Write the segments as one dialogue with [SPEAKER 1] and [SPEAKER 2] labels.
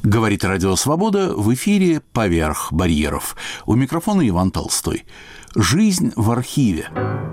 [SPEAKER 1] Говорит Радио Свобода, в эфире «Поверх барьеров». У микрофона Иван Толстой. Жизнь в архиве.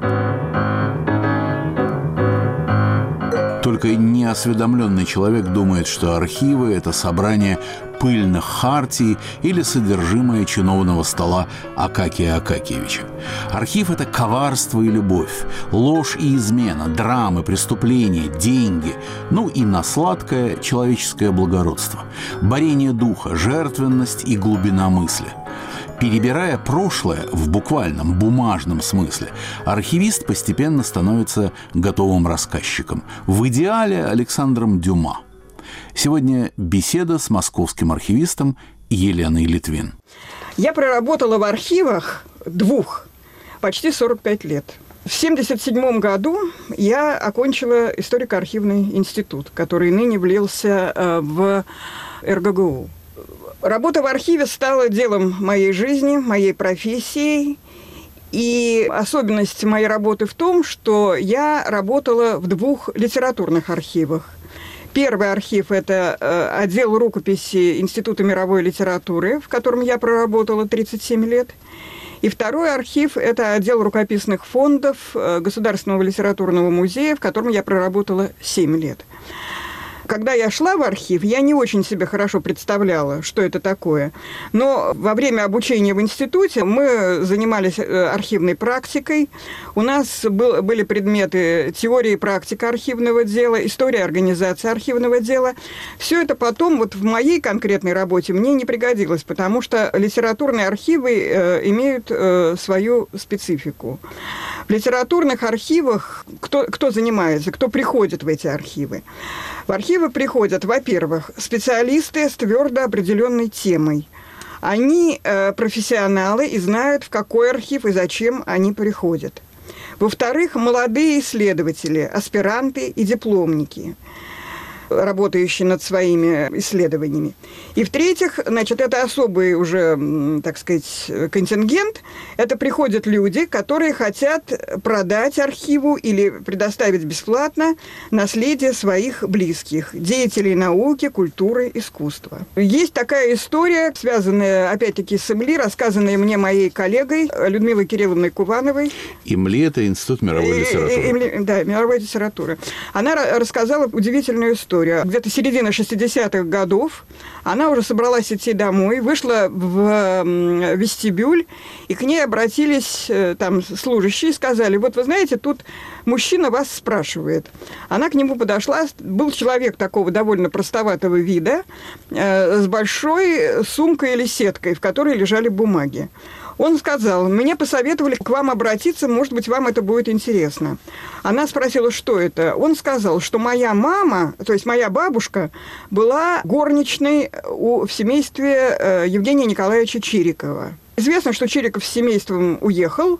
[SPEAKER 1] Только неосведомленный человек думает, что архивы – это собрание пыльных хартий или содержимое чиновного стола Акакия Акакиевича. Архив – это коварство и любовь, ложь и измена, драмы, преступления, деньги, ну и на сладкое человеческое благородство, борение духа, жертвенность и глубина мысли. Перебирая прошлое в буквальном бумажном смысле, архивист постепенно становится готовым рассказчиком. В идеале Александром Дюма. Сегодня беседа с московским архивистом Еленой Литвин.
[SPEAKER 2] Я проработала в архивах почти 45 лет. В 1977 году я окончила историко-архивный институт, который ныне влился в РГГУ. Работа в архиве стала делом моей жизни, моей профессией. И особенность моей работы в том, что я работала в 2 литературных архивах. Первый архив – это отдел рукописи Института мировой литературы, в котором я проработала 37 лет. И второй архив – это отдел рукописных фондов Государственного литературного музея, в котором я проработала 7 лет. Когда я шла в архив, я не очень себе хорошо представляла, что это такое. Но во время обучения в институте мы занимались архивной практикой. У нас были предметы теории и практика архивного дела, история организации архивного дела. Все это потом вот в моей конкретной работе мне не пригодилось, потому что литературные архивы имеют свою специфику. В литературных архивах кто занимается, кто приходит в эти архивы? В архивы приходят, во-первых, специалисты с твердо определенной темой. Они профессионалы и знают, в какой архив и зачем они приходят. Во-вторых, молодые исследователи, аспиранты и дипломники, работающие над своими исследованиями. И в-третьих, значит, это особый уже, так сказать, контингент. Это приходят люди, которые хотят продать архиву или предоставить бесплатно наследие своих близких, деятелей науки, культуры, искусства. Есть такая история, связанная, опять-таки, с ИМЛИ, рассказанная мне моей коллегой Людмилой Кирилловной Кувановой.
[SPEAKER 1] ИМЛИ – это Институт мировой литературы.
[SPEAKER 2] Да, мировой литературы. Она рассказала удивительную историю. Где-то середина 60-х годов она уже собралась идти домой, вышла в вестибюль, и к ней обратились там служащие и сказали: вот вы знаете, тут мужчина вас спрашивает. Она к нему подошла, был человек такого довольно простоватого вида, с большой сумкой или сеткой, в которой лежали бумаги. Он сказал: мне посоветовали к вам обратиться, может быть, вам это будет интересно. Она спросила, что это. Он сказал, что моя мама, то есть моя бабушка, была горничной в семействе Евгения Николаевича Чирикова. Известно, что Чириков с семейством уехал,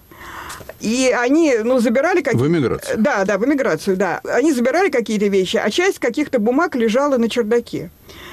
[SPEAKER 2] и они, забирали какие-то...
[SPEAKER 1] В эмиграцию?
[SPEAKER 2] Да, в эмиграцию, да. Они забирали какие-то вещи, а часть каких-то бумаг лежала на чердаке.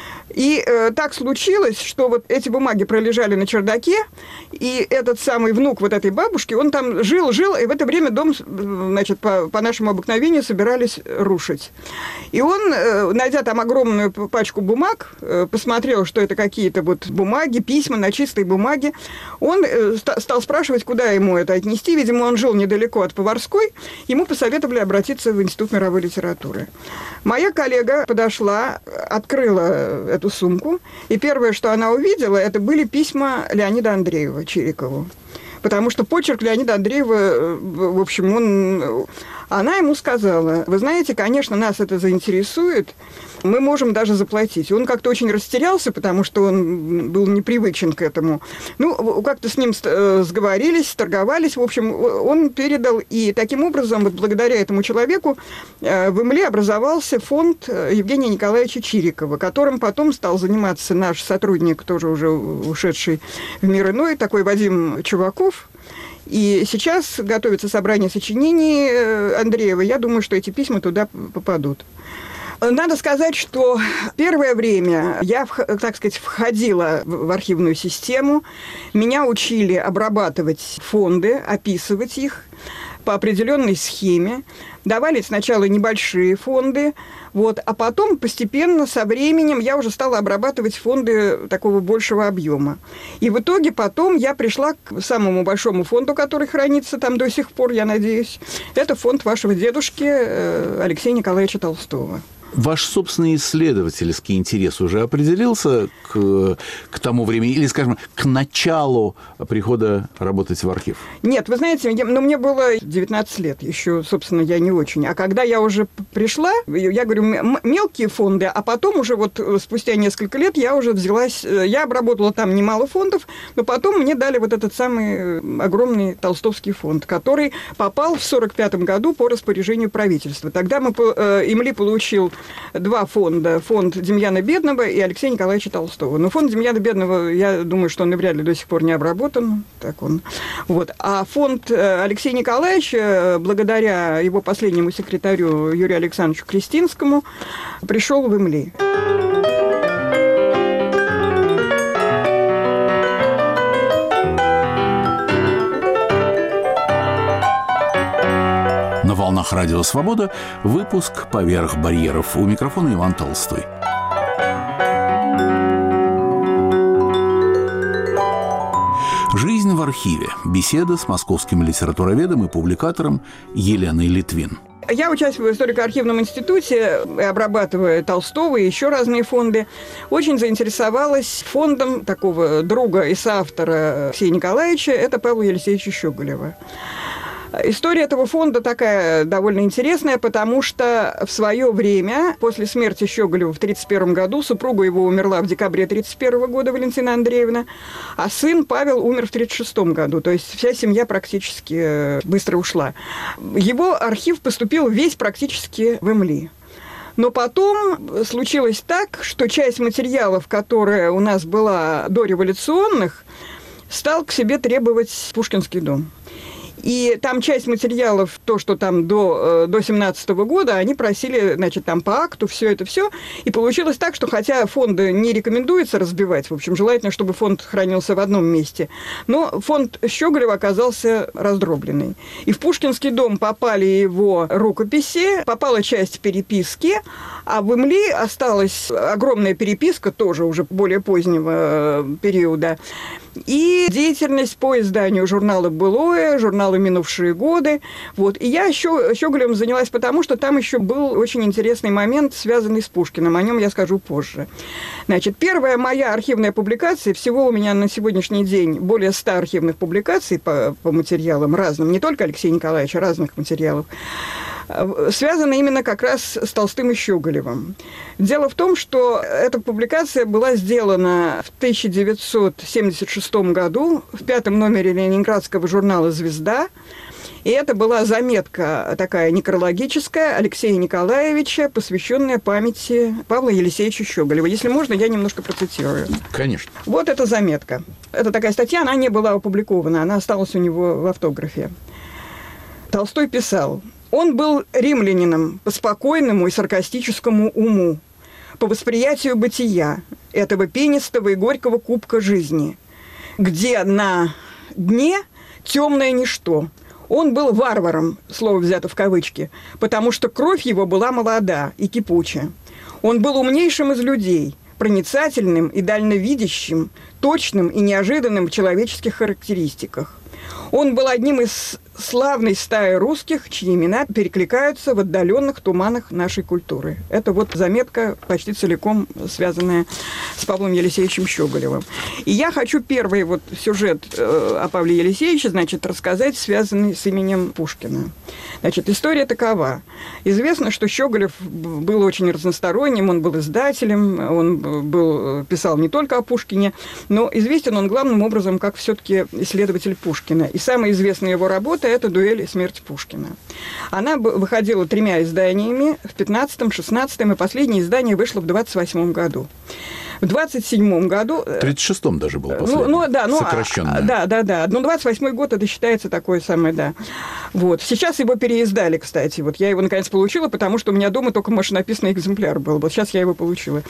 [SPEAKER 2] И так случилось, что вот эти бумаги пролежали на чердаке, и этот самый внук вот этой бабушки, он там жил, и в это время дом, значит, по нашему обыкновению собирались рушить. И он, найдя там огромную пачку бумаг, посмотрел, что это какие-то вот бумаги, письма на чистой бумаге, он стал спрашивать, куда ему это отнести. Видимо, он жил недалеко от Поварской, ему посоветовали обратиться в Институт мировой литературы. Моя коллега подошла, открыла эту сумку, и первое, что она увидела, это были письма Леонида Андреева Чирикову. Потому что почерк Леонида Андреева, в общем, она ему сказала: вы знаете, конечно, нас это заинтересует, мы можем даже заплатить. Он как-то очень растерялся, потому что он был непривычен к этому. Как-то с ним сговорились, торговались. В общем, он передал, и таким образом, вот благодаря этому человеку, в ИМЛИ образовался фонд Евгения Николаевича Чирикова, которым потом стал заниматься наш сотрудник, тоже уже ушедший в мир иной, такой Вадим Чуваков. И сейчас готовится собрание сочинений Андреева. Я думаю, что эти письма туда попадут. Надо сказать, что первое время я, так сказать, входила в архивную систему. Меня учили обрабатывать фонды, описывать их. по определенной схеме. Давали сначала небольшие фонды, вот, а потом постепенно, со временем, я уже стала обрабатывать фонды такого большего объема. И в итоге потом я пришла к самому большому фонду, который хранится там до сих пор, я надеюсь. Это фонд вашего дедушки Алексея Николаевича Толстого.
[SPEAKER 1] Ваш собственный исследовательский интерес уже определился к тому времени, или, скажем, к началу прихода работать в архив?
[SPEAKER 2] Нет, вы знаете, мне было 19 лет, еще, собственно, я не очень. А когда я уже пришла, я говорю, мелкие фонды, а потом уже вот спустя несколько лет я уже взялась, я обработала там немало фондов, но потом мне дали вот этот самый огромный толстовский фонд, который попал в 1945 году по распоряжению правительства. Тогда Имли получил два фонда. Фонд Демьяна Бедного и Алексея Николаевича Толстого. Но фонд Демьяна Бедного, я думаю, что он и вряд ли до сих пор не обработан. Так он. Вот. А фонд Алексея Николаевича, благодаря его последнему секретарю Юрию Александровичу Крестинскому, пришел в Имли.
[SPEAKER 1] На волнах Радио Свобода выпуск «Поверх барьеров». У микрофона Иван Толстой. Жизнь в архиве. Беседа с московским литературоведом и публикатором Еленой Литвин.
[SPEAKER 2] Я участвую в историко-архивном институте, обрабатывая Толстого и еще разные фонды. Очень заинтересовалась фондом такого друга и соавтора Алексея Николаевича, это Павла Елисеевича Щеголева. История этого фонда такая довольно интересная, потому что в свое время, после смерти Щеголева в 1931 году, супруга его умерла в декабре 1931 года, Валентина Андреевна, а сын Павел умер в 1936 году, то есть вся семья практически быстро ушла. Его архив поступил весь практически в Имли. Но потом случилось так, что часть материалов, которая у нас была дореволюционных, стал к себе требовать Пушкинский дом. И там часть материалов, то, что там до 17 года, они просили, значит, там по акту, все это все. И получилось так, что хотя фонды не рекомендуется разбивать, в общем, желательно, чтобы фонд хранился в одном месте, но фонд Щеголева оказался раздробленный. И в Пушкинский дом попали его рукописи, попала часть переписки, а в Имли осталась огромная переписка, тоже уже более позднего периода, и деятельность по изданию журнала «Былое», журнала «Минувшие годы». Вот. И я Щеголевым занялась потому, что там еще был очень интересный момент, связанный с Пушкиным. О нем я скажу позже. Значит, первая моя архивная публикация, всего у меня на сегодняшний день более 100 архивных публикаций по материалам разным, не только Алексея Николаевича, разных материалов, связана именно как раз с Толстым и Щеголевым. Дело в том, что эта публикация была сделана в 1976 году в 5-м номере ленинградского журнала «Звезда». И это была заметка такая некрологическая Алексея Николаевича, посвященная памяти Павла Елисеевича Щеголева. Если можно, я немножко процитирую.
[SPEAKER 1] Конечно.
[SPEAKER 2] Вот эта заметка. Это такая статья, она не была опубликована, она осталась у него в автографе. Толстой писал: «Он был римлянином по спокойному и саркастическому уму, по восприятию бытия, этого пенистого и горького кубка жизни, где на дне темное ничто. Он был варваром, слово взято в кавычки, потому что кровь его была молода и кипуча. Он был умнейшим из людей, проницательным и дальновидящим, точным и неожиданным в человеческих характеристиках. Он был одним из славной стаи русских, чьи имена перекликаются в отдаленных туманах нашей культуры». Это вот заметка, почти целиком связанная с Павлом Елисеевичем Щеголевым. И я хочу первый вот сюжет о Павле Елисеевиче, значит, рассказать, связанный с именем Пушкина. Значит, история такова. Известно, что Щеголев был очень разносторонним, он был издателем, он писал не только о Пушкине, но известен он главным образом как все-таки исследователь Пушкина. И самая известная его работа – это «Дуэль и смерть Пушкина». Она выходила 3 изданиями в 15-м, 16-м, и последнее издание вышло в 28-м году. В 27-м году...
[SPEAKER 1] В 36-м даже был последний, сокращенное.
[SPEAKER 2] Да. Но 28-й год, это считается такое самое, да. Вот. Сейчас его переиздали, кстати. Вот я его, наконец, получила, потому что у меня дома только машинописный экземпляр был. Вот сейчас я его получила.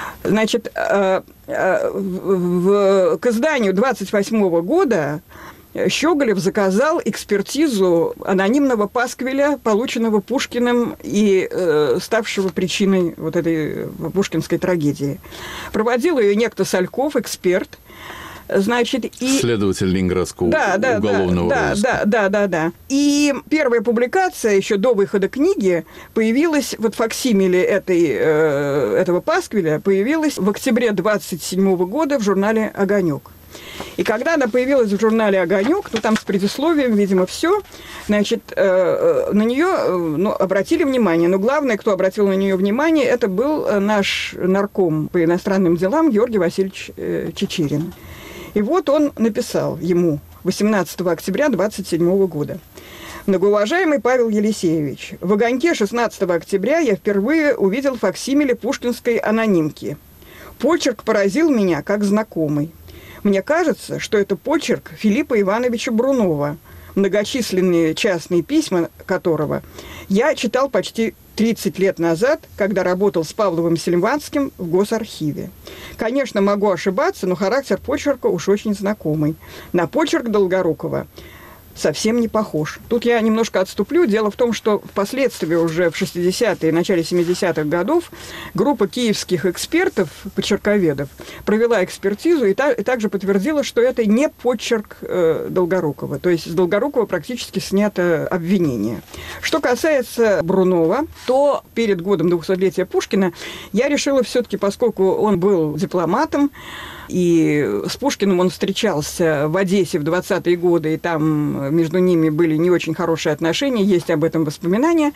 [SPEAKER 2] Значит, к изданию 28-го года Щеголев заказал экспертизу анонимного пасквиля, полученного Пушкиным и ставшего причиной вот этой пушкинской трагедии. Проводил ее некто Сальков, эксперт. Значит, и...
[SPEAKER 1] Следователь Ленинградского уголовного розыска.
[SPEAKER 2] Да. И первая публикация еще до выхода книги появилась, вот факсимиле этого пасквиля появилась в октябре 1927 года в журнале «Огонек». И когда она появилась в журнале «Огонек», ну, там с предисловием, видимо, все, значит, на нее обратили внимание. Но главное, кто обратил на нее внимание, это был наш нарком по иностранным делам Георгий Васильевич Чичерин. И вот он написал ему 18 октября 1927 года. «Многоуважаемый Павел Елисеевич, в «Огоньке» 16 октября я впервые увидел факсимиле пушкинской анонимки. Почерк поразил меня как знакомый. Мне кажется, что это почерк Филиппа Ивановича Брунова, многочисленные частные письма которого я читал почти 30 лет назад, когда работал с Павловым Сильванским в Госархиве. Конечно, могу ошибаться, но характер почерка уж очень знакомый. На почерк Долгорукова совсем не похож». Тут я немножко отступлю. Дело в том, что впоследствии уже в 60-е и начале 70-х годов группа киевских экспертов, почерковедов, провела экспертизу и также подтвердила, что это не почерк Долгорукова. То есть с Долгорукова практически снято обвинение. Что касается Брунова, то перед годом 200-летия Пушкина я решила все-таки, поскольку он был дипломатом, и с Пушкиным он встречался в Одессе в 20-е годы, и там между ними были не очень хорошие отношения, есть об этом воспоминания.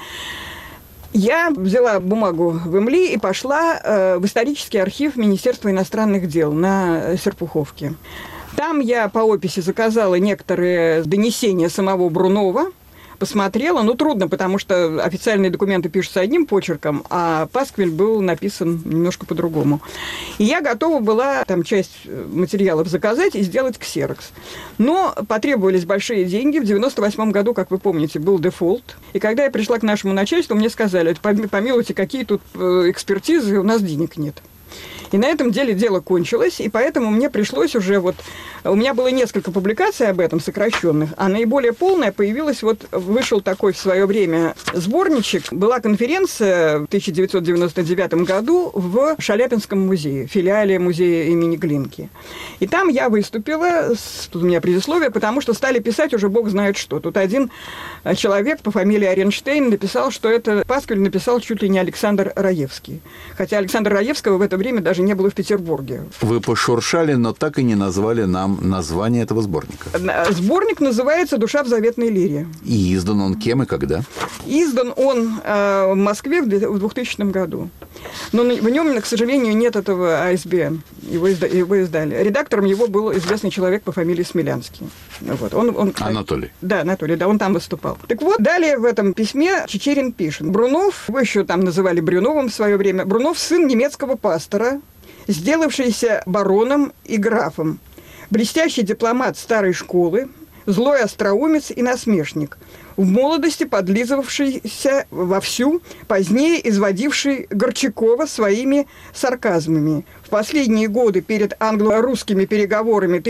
[SPEAKER 2] Я взяла бумагу в Эмли и пошла в исторический архив Министерства иностранных дел на Серпуховке. Там я по описи заказала некоторые донесения самого Брунова, посмотрела. Ну, трудно, потому что официальные документы пишутся одним почерком, а пасквиль был написан немножко по-другому. И я готова была там часть материалов заказать и сделать ксерокс. Но потребовались большие деньги. В 98 году, как вы помните, был дефолт. И когда я пришла к нашему начальству, мне сказали: помилуйте, какие тут экспертизы, у нас денег нет. И на этом дело кончилось, и поэтому мне пришлось уже у меня было несколько публикаций об этом, сокращенных, а наиболее полная появилась, вышел такой в свое время сборничек. Была конференция в 1999 году в Шаляпинском музее, филиале музея имени Глинки. И там я выступила, тут у меня предисловие, потому что стали писать уже бог знает что. Тут один человек по фамилии Оренштейн написал, что это пасквиль написал чуть ли не Александр Раевский. Хотя Александра Раевского в это время даже не было в Петербурге.
[SPEAKER 1] Вы пошуршали, но так и не назвали нам название этого сборника.
[SPEAKER 2] Сборник называется «Душа в заветной лире». И
[SPEAKER 1] издан он кем и когда?
[SPEAKER 2] Издан он в Москве в 2000 году. Но в нем, к сожалению, нет этого АСБН. Его издали. Редактором его был известный человек по фамилии Смелянский.
[SPEAKER 1] Анатолий.
[SPEAKER 2] Да, Анатолий, да, он там выступал. Так вот, далее в этом письме Чичерин пишет: Брунов, его еще там называли Брюновым в свое время, Брунов сын немецкого пастора, сделавшийся бароном и графом, блестящий дипломат старой школы, злой остроумец и насмешник, в молодости подлизывавшийся вовсю, позднее изводивший Горчакова своими сарказмами. В последние годы перед англо-русскими переговорами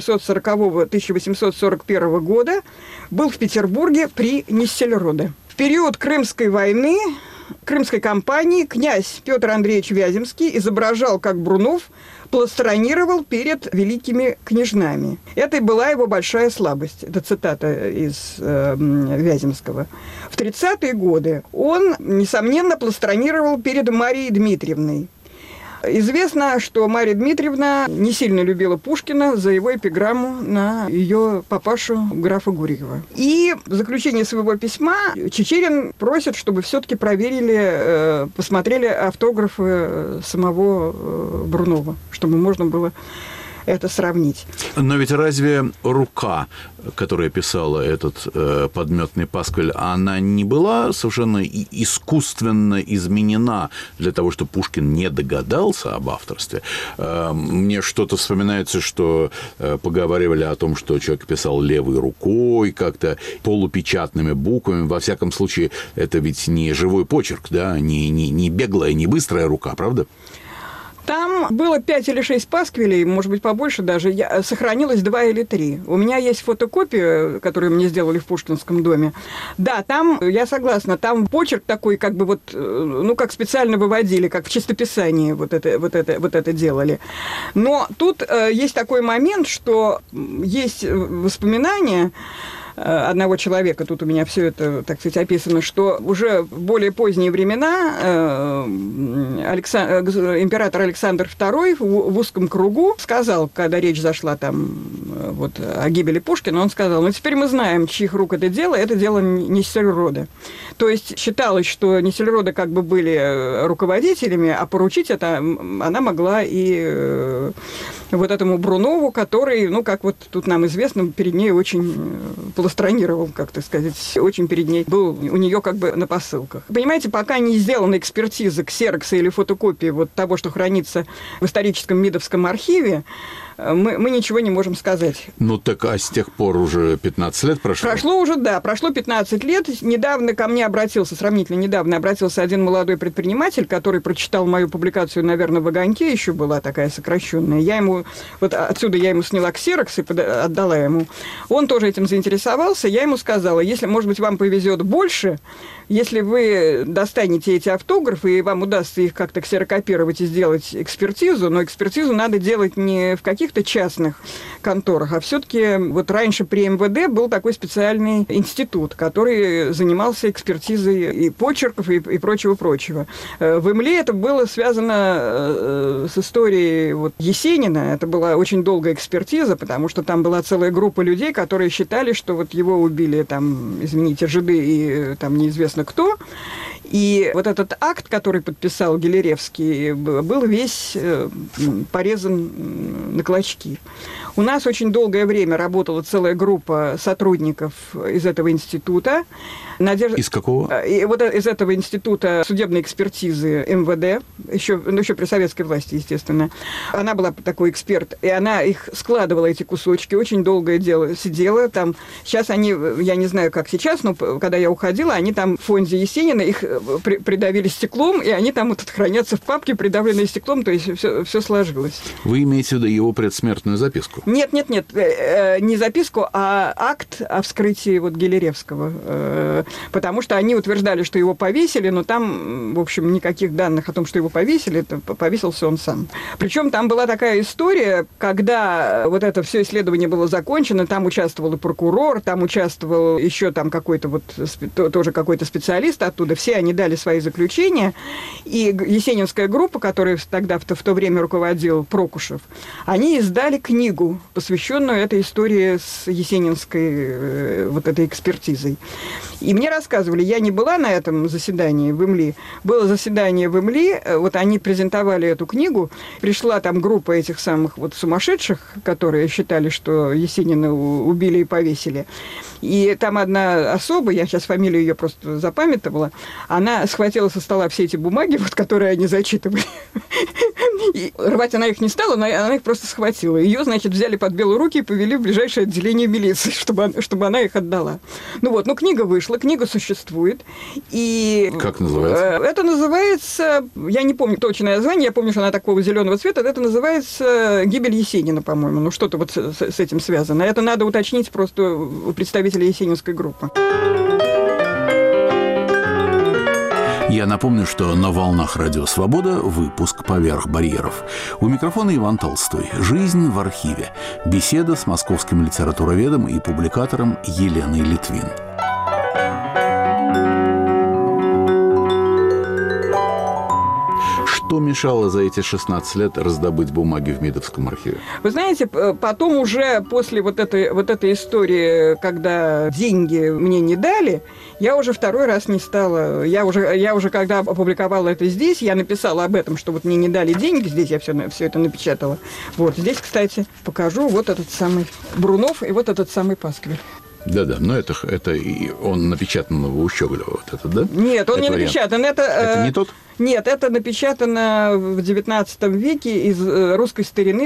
[SPEAKER 2] 1840-1841 года был в Петербурге при Нессельроде. В период Крымской войны, Крымской кампании, князь Петр Андреевич Вяземский изображал, как Брунов пластронировал перед великими княжнами. Это и была его большая слабость. Это цитата из Вяземского. В 30-е годы он, несомненно, пластронировал перед Марией Дмитриевной. Известно, что Мария Дмитриевна не сильно любила Пушкина за его эпиграмму на ее папашу графа Гурьева. И в заключении своего письма Чичерин просит, чтобы все-таки проверили, посмотрели автографы самого Брунова, чтобы можно было это сравнить.
[SPEAKER 1] Но ведь разве рука, которая писала этот подметный пасквиль, она не была совершенно искусственно изменена для того, чтобы Пушкин не догадался об авторстве? Мне что-то вспоминается, что поговаривали о том, что человек писал левой рукой, как-то полупечатными буквами. Во всяком случае, это ведь не живой почерк, да, не беглая, не быстрая рука, правда?
[SPEAKER 2] Там было 5 или 6 пасквилей, может быть, побольше даже. Сохранилось 2 или 3. У меня есть фотокопия, которую мне сделали в Пушкинском доме. Да, там, я согласна, там почерк такой, как бы вот, ну, как специально выводили, как в чистописании вот это делали. Но тут есть такой момент, что есть воспоминания одного человека, тут у меня все это, так сказать, описано, что уже в более поздние времена император Александр II в узком кругу сказал, когда речь зашла там вот о гибели Пушкина, он сказал: ну, теперь мы знаем, чьих рук это дело Нессельрода. То есть считалось, что Нессельроды как бы были руководителями, а поручить это она могла и вот этому Брунову, который, ну, как вот тут нам известно, перед ней очень пластронировал, как так сказать, очень перед ней был у нее как бы на посылках. Понимаете, пока не сделана экспертиза ксерокса или фотокопии вот того, что хранится в историческом МИДовском архиве, мы ничего не можем сказать.
[SPEAKER 1] Ну так, а с тех пор уже 15 лет прошло? Прошло 15 лет. Недавно ко мне сравнительно недавно обратился один молодой предприниматель, который прочитал мою публикацию, наверное, в «Огоньке», еще была такая сокращенная. Вот отсюда я ему сняла ксерокс и отдала ему. Он тоже этим заинтересовался. Я ему сказала: если, может быть, вам повезет больше, если вы достанете эти автографы, и вам удастся их как-то ксерокопировать и сделать экспертизу, но экспертизу надо делать не в каких-то частных конторах, а все-таки вот раньше при МВД был такой специальный институт, который занимался экспертизой и почерков, и прочего-прочего. В Имле это было связано с историей вот Есенина. Это была очень долгая экспертиза, потому что там была целая группа людей, которые считали, что вот его убили там, извините, жиды и там неизвестно кто. И вот этот акт, который подписал Гелеревский, был весь порезан на клочки. У нас очень долгое время работала целая группа сотрудников из этого института. Из какого?
[SPEAKER 2] Вот из этого института судебной экспертизы МВД, еще при советской власти, естественно. Она была такой эксперт, и она их складывала, эти кусочки, очень долгое дело сидела там. Сейчас они, я не знаю, как сейчас, но когда я уходила, они там в фонде Есенина, их придавили стеклом, и они там вот хранятся в папке, придавленные стеклом, то есть все сложилось.
[SPEAKER 1] Вы имеете в виду его предсмертную записку?
[SPEAKER 2] Нет, не записку, а акт о вскрытии вот Гелеревского. Потому что они утверждали, что его повесили, но там, в общем, никаких данных о том, что его повесили, повесился он сам. Причем там была такая история, когда вот это все исследование было закончено, там участвовал и прокурор, там участвовал еще там какой-то вот, тоже какой-то специалист оттуда, все они дали свои заключения, и есенинская группа, которая тогда в то время руководил Прокушев, они издали книгу, посвященную этой истории с есенинской вот этой экспертизой. И мне рассказывали, я не была на этом заседании в Имли, было заседание в Имли, вот они презентовали эту книгу, пришла там группа этих самых вот сумасшедших, которые считали, что Есенина убили и повесили. И там одна особа, я сейчас фамилию ее просто запамятовала, она схватила со стола все эти бумаги, вот, которые они зачитывали. И рвать она их не стала, но она их просто схватила. Ее, значит, взяли под белые руки и повели в ближайшее отделение милиции, чтобы она их отдала. Книга вышла, книга существует. И
[SPEAKER 1] как называется?
[SPEAKER 2] Это называется, я не помню точное название, я помню, что она такого зеленого цвета, это называется «Гибель Есенина», по-моему. Что-то вот с этим связано. Это надо уточнить просто у представителей есенинской группы.
[SPEAKER 1] Я напомню, что на «Волнах Радио Свобода» выпуск «Поверх барьеров». У микрофона Иван Толстой. «Жизнь в архиве». Беседа с московским литературоведом и публикатором Еленой Литвин. Что мешало за эти 16 лет раздобыть бумаги в МИДовском архиве?
[SPEAKER 2] Вы знаете, потом уже после вот этой истории, когда деньги мне не дали, я уже второй раз не стала. Я уже когда опубликовала это здесь, я написала об этом, что вот мне не дали деньги, здесь я все это напечатала. Вот здесь, кстати, покажу вот этот самый Брунов и вот этот самый Пасквиль.
[SPEAKER 1] Да-да, но это и он напечатан в Ущеглево, вот это, да?
[SPEAKER 2] Нет, он
[SPEAKER 1] это
[SPEAKER 2] не
[SPEAKER 1] вариант.
[SPEAKER 2] напечатан.
[SPEAKER 1] Это не тот?
[SPEAKER 2] Нет, это напечатано в XIX веке из русской старины,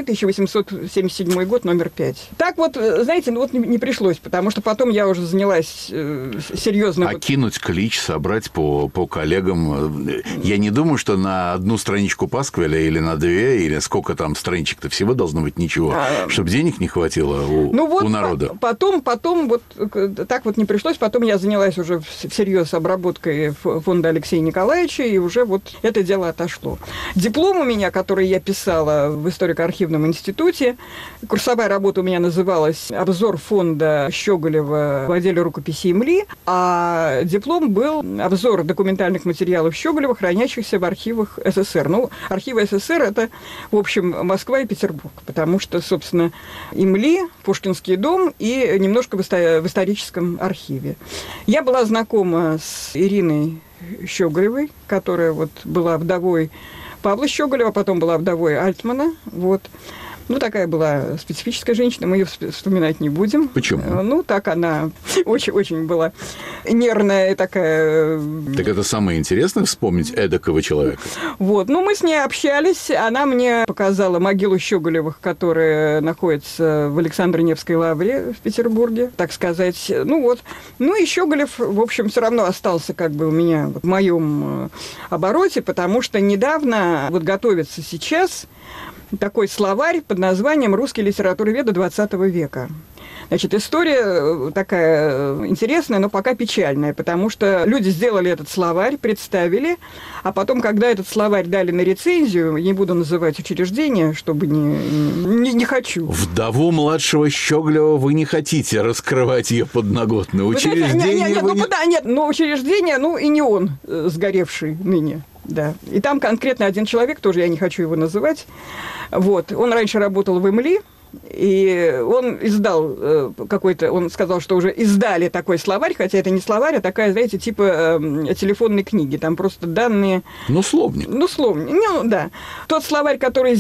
[SPEAKER 2] 1877 год, номер 5. Так вот, знаете, ну вот не пришлось, потому что потом я уже занялась серьезно.
[SPEAKER 1] Кинуть клич, собрать по коллегам. Я не думаю, что на одну страничку пасквиля или на две, или сколько там страничек-то всего должно быть ничего, чтобы денег не хватило у народа. Потом вот так вот не пришлось. Потом я занялась уже всерьез обработкой фонда Алексея Николаевича, и уже вот это дело отошло. Диплом у меня, который я писала в историко-архивном институте, курсовая работа у меня называлась «Обзор фонда Щеголева в отделе рукописи МЛИ», а диплом был «Обзор документальных материалов Щеголева, хранящихся в архивах СССР». Ну, архивы СССР – это, в общем, Москва и Петербург, потому что, собственно, МЛИ, Пушкинский дом и немножко в историческом архиве. Я была знакома с Ириной Щеголевой, которая вот была вдовой Павла Щеголева, потом была вдовой Альтмана. Вот. Ну, такая была специфическая женщина, мы ее вспоминать не будем. Почему?
[SPEAKER 2] Ну, так она очень была нервная такая.
[SPEAKER 1] Так это самое интересное вспомнить эдакого человека.
[SPEAKER 2] Вот, ну, мы с ней общались, она мне показала могилу Щеголевых, которая находится в Александро-Невской лавре в Петербурге, так сказать. Ну, вот. Ну, и Щеголев, в общем, все равно остался как бы у меня в моем обороте, потому что недавно, вот готовится сейчас такой словарь под названием «Русский литературоведа XX века». Значит, история такая интересная, но пока печальная, потому что люди сделали этот словарь, представили, а потом, когда этот словарь дали на рецензию, не буду называть учреждение, чтобы не хочу.
[SPEAKER 1] Вдову младшего Щеголева вы не хотите раскрывать ее подноготную. Учреждение
[SPEAKER 2] учреждение, ну и не он, сгоревший ныне. Да. И там конкретно один человек, тоже я не хочу его называть. Вот. Он раньше работал в МЛИ, и он издал какой-то, он сказал, что уже издали такой словарь, хотя это не словарь, а такая, знаете, типа телефонной книги, там просто данные...
[SPEAKER 1] Ну, словник.
[SPEAKER 2] Ну, словник, ну, да. Тот словарь, который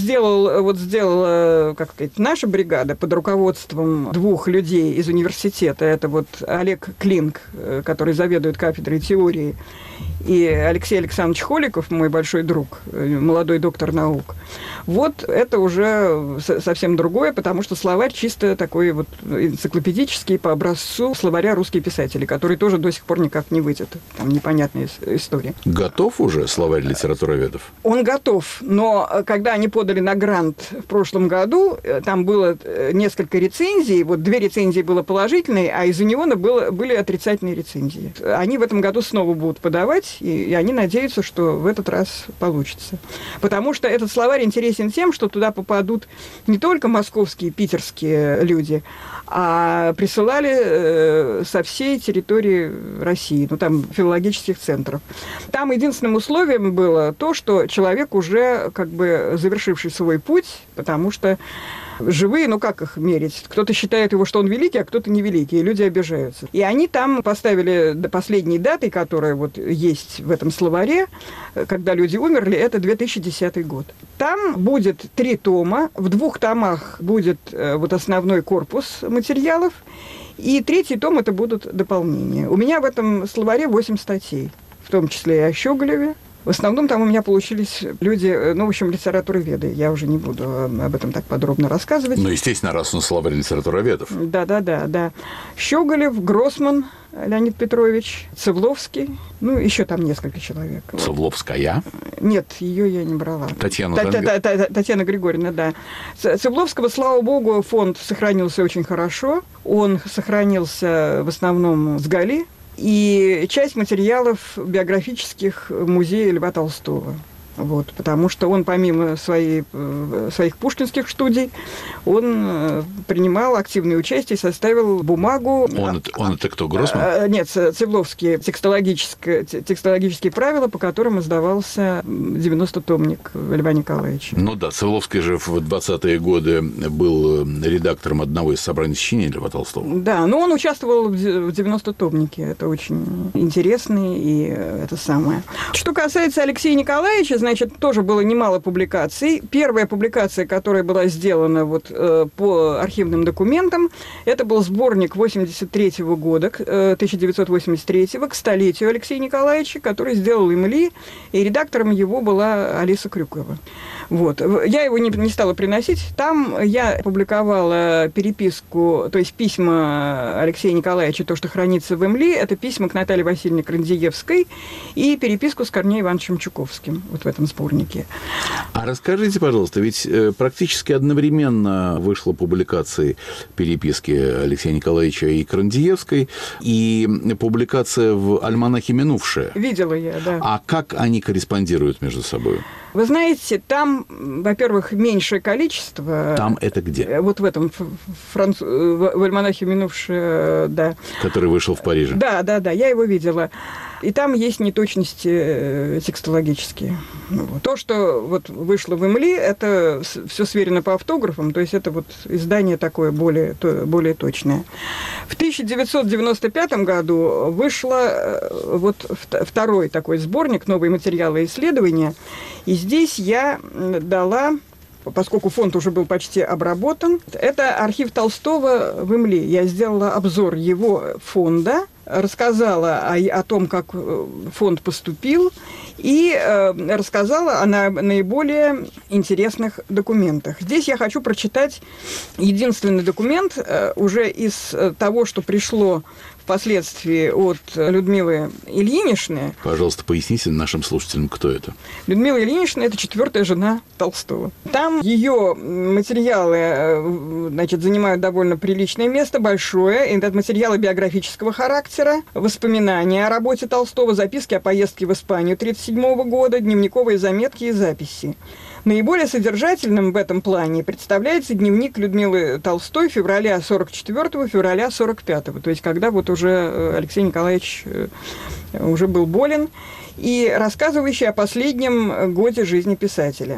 [SPEAKER 2] сделала, как сказать, наша бригада под руководством двух людей из университета, это вот Олег Клинк, который заведует кафедрой теории, и Алексей Александрович Холиков, мой большой друг, молодой доктор наук. Вот это уже совсем другое, потому что словарь чисто такой вот энциклопедический по образцу словаря «Русские писатели», который тоже до сих пор никак не выйдет. Там непонятная история.
[SPEAKER 1] Готов уже словарь литературоведов? Он
[SPEAKER 2] готов, но когда они подали на грант в прошлом году, там было несколько рецензий, вот 2 рецензии было положительные, а из-за него были отрицательные рецензии. Они в этом году снова будут подавать, и они надеются, что в этот раз получится. Потому что этот словарь интересен тем, что туда попадут не только московские, питерские люди, а присылали со всей территории России, ну, там, филологических центров. Там единственным условием было то, что человек уже, как бы, завершивший свой путь, потому что живые, ну как их мерить? Кто-то считает его, что он великий, а кто-то не великий, и люди обижаются. И они там поставили до последней даты, которая вот есть в этом словаре, когда люди умерли, это 2010 год. Там будет 3 тома, в 2 томах будет вот основной корпус материалов, и 3-й том это будут дополнения. У меня в этом словаре 8 статей, в том числе и о Щеголеве. В основном там у меня получились люди, ну, в общем, литературоведы. Я уже не буду об этом так подробно рассказывать.
[SPEAKER 1] Ну, естественно, раз он словарь литературоведов.
[SPEAKER 2] Да. Щеголев, Гроссман Леонид Петрович, Цивловский, ну, еще там несколько человек.
[SPEAKER 1] Цивловская?
[SPEAKER 2] Нет, ее я не брала. Татьяна Григорьевна, да. Цивловского, слава богу, фонд сохранился очень хорошо. Он сохранился в основном с Гали. И часть материалов биографических музея Льва Толстого. Вот, потому что он, помимо своих пушкинских студий, он принимал активное участие, составил бумагу.
[SPEAKER 1] Он это кто, Гроссман?
[SPEAKER 2] Нет, Цивловские текстологические правила, по которым издавался 90-томник Льва Николаевича.
[SPEAKER 1] Ну да, Цивловский же в 20-е годы был редактором одного из собраний сочинений Льва Толстого. Да,
[SPEAKER 2] но он участвовал в 90-томнике. Это очень интересно, и это самое. Что касается Алексея Николаевича, значит, тоже было немало публикаций. Первая публикация, которая была сделана вот, по архивным документам, это был сборник 1983 года, 1983 к столетию Алексея Николаевича, который сделал Эмили, и редактором его была Алиса Крюкова. Вот. Я его не стала приносить. Там я публиковала переписку, то есть письма Алексея Николаевича, то, что хранится в Эмли, это письма к Наталье Васильевне Крандиевской и переписку с Корнеем Ивановичем Чуковским вот в этом сборнике.
[SPEAKER 1] А расскажите, пожалуйста, ведь практически одновременно вышла публикация переписки Алексея Николаевича и Крандиевской, и публикация в «Альманахе минувшее».
[SPEAKER 2] Видела я, да.
[SPEAKER 1] А как они корреспондируют между собой?
[SPEAKER 2] Вы знаете, там, во-первых, меньшее количество.
[SPEAKER 1] Там это где?
[SPEAKER 2] Вот в этом, в «Альманахе минувшее», да.
[SPEAKER 1] Который вышел в Париже.
[SPEAKER 2] Да, я его видела. И там есть неточности текстологические. То, что вот вышло в Эмли, это все сверено по автографам, то есть это вот издание такое более точное. В 1995 году вышло вот второй такой сборник «Новые материалы и исследования», и здесь я дала, поскольку фонд уже был почти обработан, это архив Толстого в Эмли. Я сделала обзор его фонда, рассказала о том, как фонд поступил, и рассказала о наиболее интересных документах. Здесь я хочу прочитать единственный документ уже из того, что пришло впоследствии от Людмилы Ильиничны.
[SPEAKER 1] Пожалуйста, поясните нашим слушателям, кто это.
[SPEAKER 2] Людмила Ильинична – это 4-я жена Толстого. Там ее материалы, значит, занимают довольно приличное место, большое. Это материалы биографического характера, воспоминания о работе Толстого, записки о поездке в Испанию 1937 года, дневниковые заметки и записи. Наиболее содержательным в этом плане представляется дневник Людмилы Толстой февраля 44-го, февраля 45-го, то есть когда вот уже Алексей Николаевич уже был болен, и рассказывающий о последнем годе жизни писателя.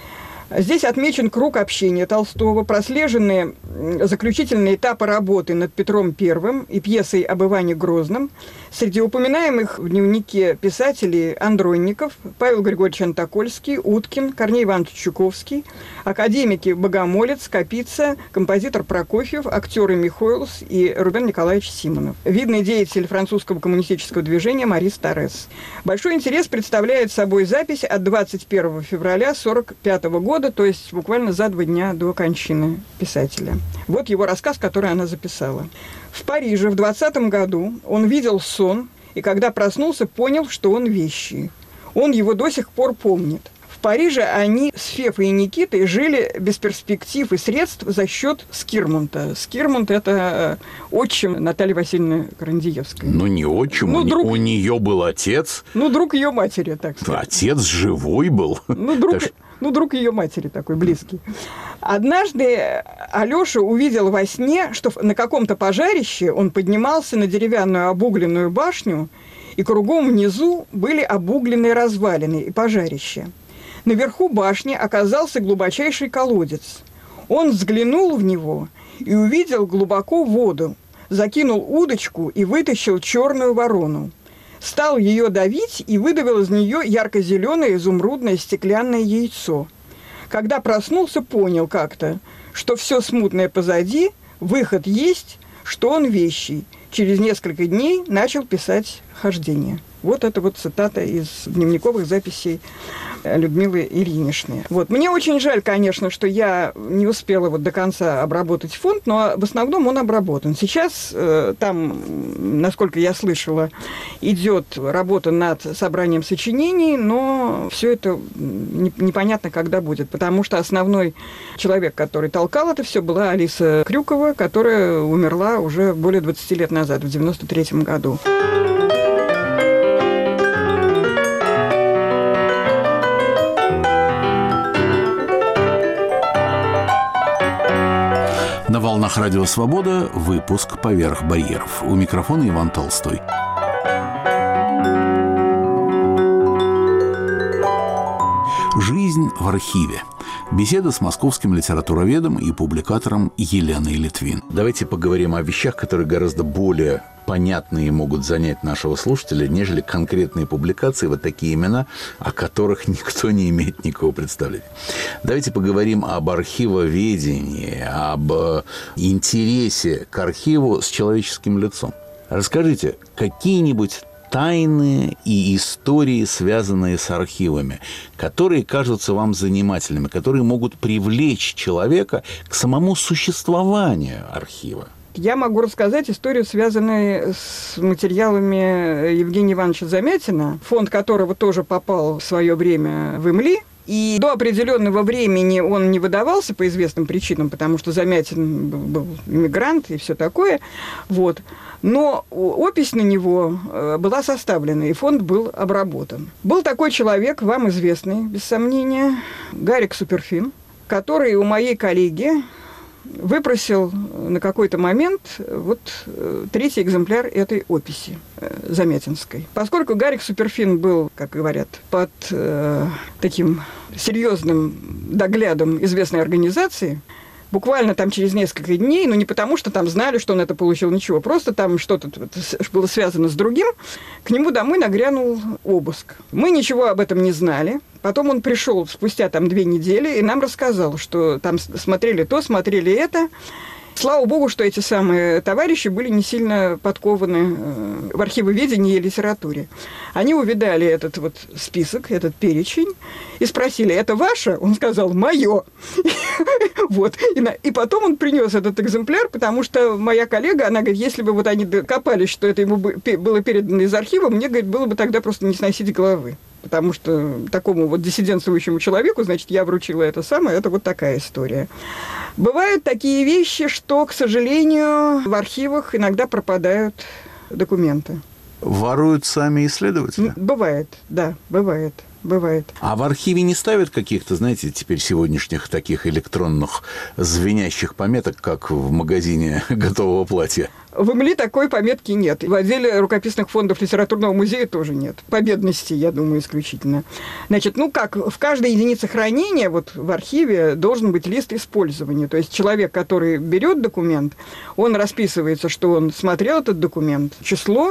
[SPEAKER 2] Здесь отмечен круг общения Толстого, прослежены заключительные этапы работы над Петром I и пьесой об Иване Грозном. Среди упоминаемых в дневнике писателей Андронников, Павел Григорьевич Антокольский, Уткин, Корней Иванович Чуковский, академики Богомолец, Капица, композитор Прокофьев, актеры Михоэлс и Рубен Николаевич Симонов. Видный деятель французского коммунистического движения Марис Торрес. Большой интерес представляет собой запись от 21 февраля 1945 года, то есть буквально за 2 дня до кончины писателя. Вот его рассказ, который она записала. В Париже в 20 году он видел сон, и когда проснулся, понял, что он вещий. Он его до сих пор помнит. В Париже они с Фефой и Никитой жили без перспектив и средств за счет Скирмонта. Скирмонт – это отчим Натальи Васильевны Крандиевской.
[SPEAKER 1] Ну, не отчим, у нее был отец.
[SPEAKER 2] Ну, друг ее матери, так сказать.
[SPEAKER 1] Отец живой был.
[SPEAKER 2] Друг ее матери такой близкий. Однажды Алёша увидел во сне, что на каком-то пожарище он поднимался на деревянную обугленную башню, и кругом внизу были обугленные развалины и пожарища. Наверху башни оказался глубочайший колодец. Он взглянул в него и увидел глубоко воду, закинул удочку и вытащил черную ворону. Стал ее давить и выдавил из нее ярко-зеленое изумрудное стеклянное яйцо. Когда проснулся, понял как-то, что все смутное позади, выход есть, что он вещий. Через несколько дней начал писать «Хождение». Вот это вот цитата из дневниковых записей Людмилы Ильиничны. Вот. Мне очень жаль, конечно, что я не успела вот до конца обработать фонд, но в основном он обработан. Сейчас там, насколько я слышала, идет работа над собранием сочинений, но все это непонятно, когда будет, потому что основной человек, который толкал это все, была Алиса Крюкова, которая умерла уже более 20 лет назад, в 1993 году.
[SPEAKER 1] На волнах Радио Свобода выпуск «Поверх барьеров». У микрофона Иван Толстой. Жизнь в архиве. Беседа с московским литературоведом и публикатором Еленой Литвин. Давайте поговорим о вещах, которые гораздо более понятные могут занять нашего слушателя, нежели конкретные публикации, вот такие имена, о которых никто не имеет никакого представления. Давайте поговорим об архивоведении, об интересе к архиву с человеческим лицом. Расскажите, какие-нибудь тайны и истории, связанные с архивами, которые кажутся вам занимательными, которые могут привлечь человека к самому существованию архива?
[SPEAKER 2] Я могу рассказать историю, связанную с материалами Евгения Ивановича Замятина, фонд которого тоже попал в свое время в Имли. И до определенного времени он не выдавался по известным причинам, потому что Замятин был иммигрант и все такое. Вот. Но опись на него была составлена, и фонд был обработан. Был такой человек, вам известный, без сомнения, Гарик Суперфин, который у моей коллеги выпросил на какой-то момент вот третий экземпляр этой описи замятинской. Поскольку Гарик Суперфин был, как говорят, под таким серьезным доглядом известной организации, буквально там через несколько дней, но не потому, что там знали, что он это получил, ничего, просто там что-то было связано с другим, к нему домой нагрянул обыск. Мы ничего об этом не знали. Потом он пришел спустя там 2 недели и нам рассказал, что там смотрели то, смотрели это. Слава богу, что эти самые товарищи были не сильно подкованы в архивоведении и литературе. Они увидали этот вот список, этот перечень, и спросили, это ваше? Он сказал, мое. Вот. И потом он принес этот экземпляр, потому что моя коллега, она говорит, если бы вот они докопались, что это ему было передано из архива, мне, говорит, было бы тогда просто не сносить головы. Потому что такому вот диссидентствующему человеку, значит, я вручила это самое, это вот такая история. Бывают такие вещи, что, к сожалению, в архивах иногда пропадают документы.
[SPEAKER 1] Воруют сами исследователи?
[SPEAKER 2] Бывает, да, бывает.
[SPEAKER 1] А в архиве не ставят каких-то, знаете, теперь сегодняшних таких электронных звенящих пометок, как в магазине готового платья?
[SPEAKER 2] В Имли такой пометки нет. В отделе рукописных фондов литературного музея тоже нет. По бедности, я думаю, исключительно. Значит, как в каждой единице хранения, вот в архиве должен быть лист использования. То есть человек, который берет документ, он расписывается, что он смотрел этот документ, число,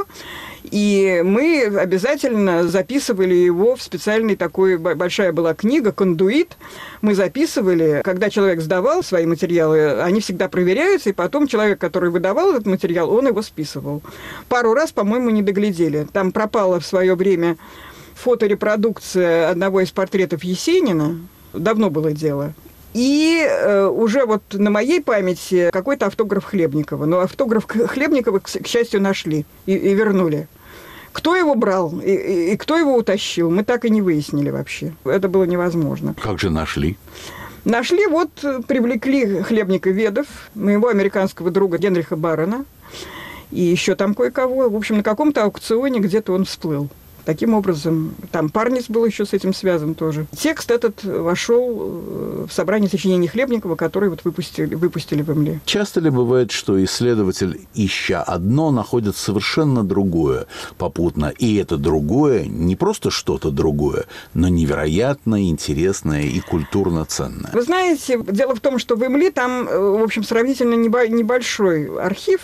[SPEAKER 2] и мы обязательно записывали его в специальный такой, большая была книга, кондуит. Мы записывали, когда человек сдавал свои материалы, они всегда проверяются, и потом человек, который выдавал этот материал, он его списывал. Пару раз, по-моему, не доглядели. Там пропала в свое время фоторепродукция одного из портретов Есенина. Давно было дело. И уже вот на моей памяти какой-то автограф Хлебникова. Но автограф Хлебникова, к счастью, нашли и вернули. Кто его брал и кто его утащил, мы так и не выяснили вообще. Это было невозможно.
[SPEAKER 1] Как же нашли?
[SPEAKER 2] Нашли, вот привлекли хлебниковедов, моего американского друга Генриха Барона, и еще там кое-кого. В общем, на каком-то аукционе где-то он всплыл. Таким образом, там Парнис был еще с этим связан тоже. Текст этот вошел в собрание сочинений Хлебникова, которые вот выпустили в Имле.
[SPEAKER 1] Часто ли бывает, что исследователь, ища одно, находит совершенно другое попутно, и это другое не просто что-то другое, но невероятно интересное и культурно ценное?
[SPEAKER 2] Вы знаете, дело в том, что в Имле там, в общем, сравнительно небольшой архив.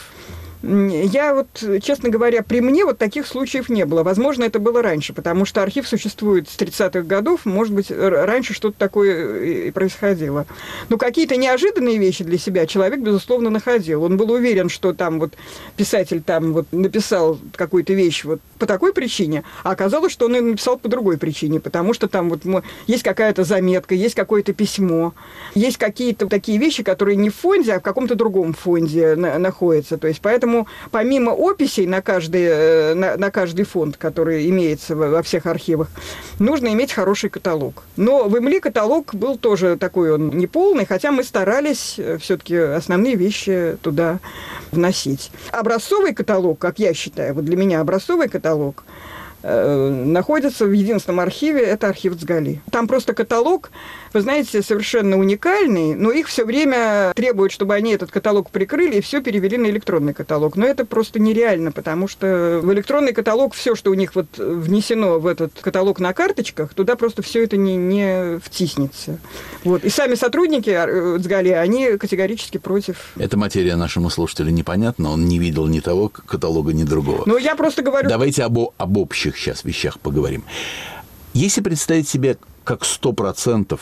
[SPEAKER 2] Я вот, честно говоря, при мне вот таких случаев не было. Возможно, это было раньше, потому что архив существует с 30-х годов, может быть, раньше что-то такое и происходило. Но какие-то неожиданные вещи для себя человек, безусловно, находил. Он был уверен, что там вот писатель там вот написал какую-то вещь вот по такой причине, а оказалось, что он ее написал по другой причине, потому что там вот есть какая-то заметка, есть какое-то письмо, есть какие-то такие вещи, которые не в фонде, а в каком-то другом фонде находятся. То есть, поэтому помимо описей на каждый фонд, который имеется во всех архивах, нужно иметь хороший каталог. Но в Имли каталог был тоже такой, он неполный, хотя мы старались все-таки основные вещи туда вносить. Образцовый каталог, как я считаю, вот для меня образцовый каталог, находится в единственном архиве, это архив Цгали. Там просто каталог, вы знаете, совершенно уникальный, но их все время требуют, чтобы они этот каталог прикрыли и все перевели на электронный каталог. Но это просто нереально, потому что в электронный каталог все, что у них вот внесено в этот каталог на карточках, туда просто все это не втиснется. Вот. И сами сотрудники Цгали, они категорически против.
[SPEAKER 1] Эта материя нашему слушателю непонятна, он не видел ни того каталога, ни другого.
[SPEAKER 2] Ну, я просто говорю...
[SPEAKER 1] Давайте об общих сейчас вещах поговорим. Если представить себе как 100%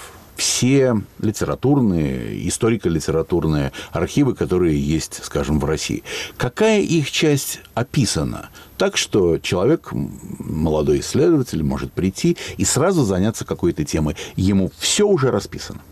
[SPEAKER 1] все литературные, историко-литературные архивы, которые есть, скажем, в России, какая их часть описана? Так что человек, молодой исследователь, может прийти и сразу заняться какой-то темой. Ему все уже расписано.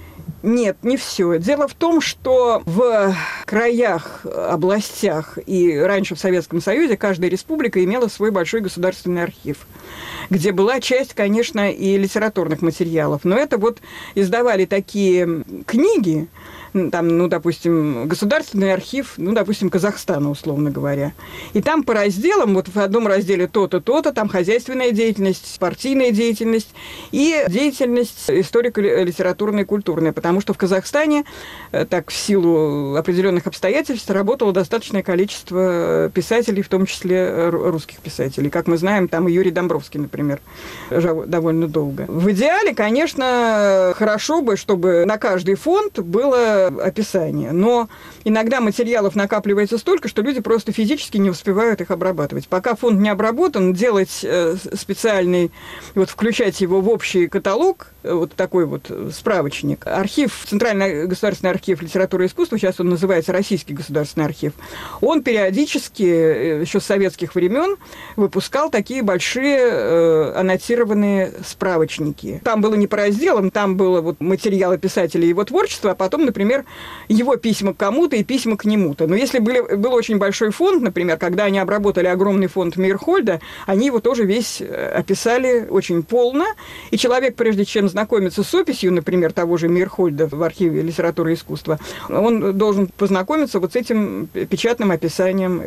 [SPEAKER 2] Нет, не все. Дело в том, что в краях, областях и раньше в Советском Союзе каждая республика имела свой большой государственный архив, где была часть, конечно, и литературных материалов. Но это вот издавали такие книги, там, ну, допустим, государственный архив, ну, допустим, Казахстана, условно говоря. И там по разделам, вот в одном разделе то-то, то-то, там хозяйственная деятельность, партийная деятельность и деятельность историко-литературная и культурная, потому что в Казахстане, так, в силу определенных обстоятельств, работало достаточное количество писателей, в том числе русских писателей. Как мы знаем, там и Юрий Домбровский, например, довольно долго. В идеале, конечно, хорошо бы, чтобы на каждый фонд было описание. Но иногда материалов накапливается столько, что люди просто физически не успевают их обрабатывать. Пока фонд не обработан, делать специальный, вот включать его в общий каталог, вот такой вот справочник. Архив, Центральный государственный архив литературы и искусства, сейчас он называется Российский государственный архив, он периодически, еще с советских времен, выпускал такие большие аннотированные справочники. Там было не по разделам, там было вот материалы писателя и его творчества, а потом, например, его письма к кому-то и письма к нему-то. Но если был очень большой фонд, например, когда они обработали огромный фонд Мейерхольда, они его тоже весь описали очень полно. И человек, прежде чем знакомиться с описью, например, того же Мейерхольда в архиве литературы и искусства, он должен познакомиться вот с этим печатным описанием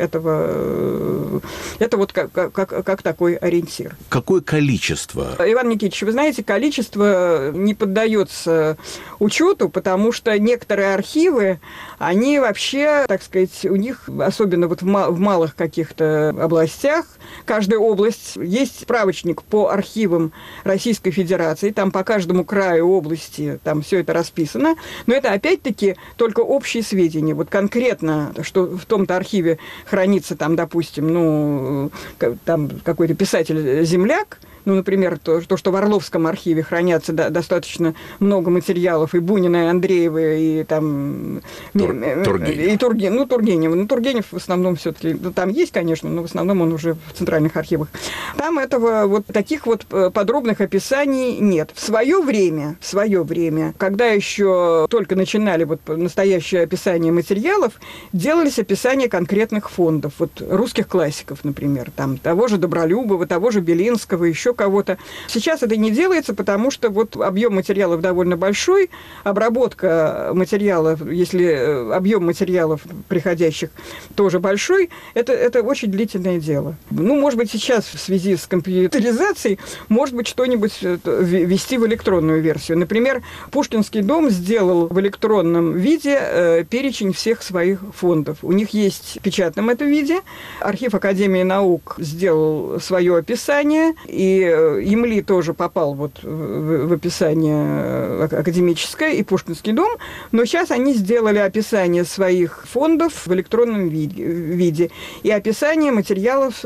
[SPEAKER 2] этого. Это вот как такой ориентир.
[SPEAKER 1] Какое количество?
[SPEAKER 2] Иван Никитич, вы знаете, количество не поддается учету, потому что некоторые архивы, они вообще, так сказать, у них, особенно вот в малых каких-то областях, каждая область, есть справочник по архивам Российской Федерации, там по каждому краю области, там все это расписано, но это опять-таки только общие сведения. Вот конкретно, что в том-то архиве хранится там, допустим, ну, там какой-то писатель-земляк, ну, например, то, что в Орловском архиве хранятся достаточно много материалов и Бунина, и Андреева, и там...
[SPEAKER 1] Тургенев.
[SPEAKER 2] И Тургенев. Ну, Тургенев в основном все-таки... Ну, там есть, конечно, но в основном он уже в центральных архивах. Там этого вот таких вот подробных описаний нет. В свое время, когда еще только начинали вот настоящее описание материалов, делались описания конкретных фондов. Вот русских классиков, например, там того же Добролюбова, того же Белинского, еще кого-то. Сейчас это не делается, потому что вот объем материалов довольно большой, обработка материалов, если объем материалов приходящих тоже большой, это очень длительное дело. Ну, может быть, сейчас в связи с компьютеризацией, может быть, что-нибудь ввести в электронную версию. Например, Пушкинский дом сделал в электронном виде перечень всех своих фондов. У них есть в печатном это виде. Архив Академии наук сделал свое описание, и Имли тоже попал вот в описание академическое, и Пушкинский дом, но сейчас они сделали описание своих фондов в электронном виде и описание материалов